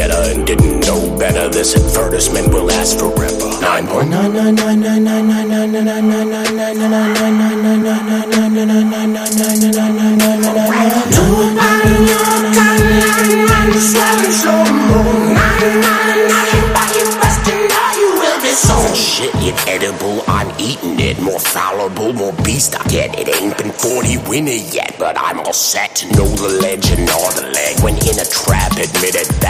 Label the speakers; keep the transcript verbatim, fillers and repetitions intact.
Speaker 1: getter and didn't know better. This advertisement will last forever. Nine point nine nine nine nine nine nine nine nine nine nine nine nine nine shit, it's edible, I'm eating it. More fallible, more beast I get. It ain't been forty winter yet, but I'm all set to know the legend or the leg. When in a trap, admit it.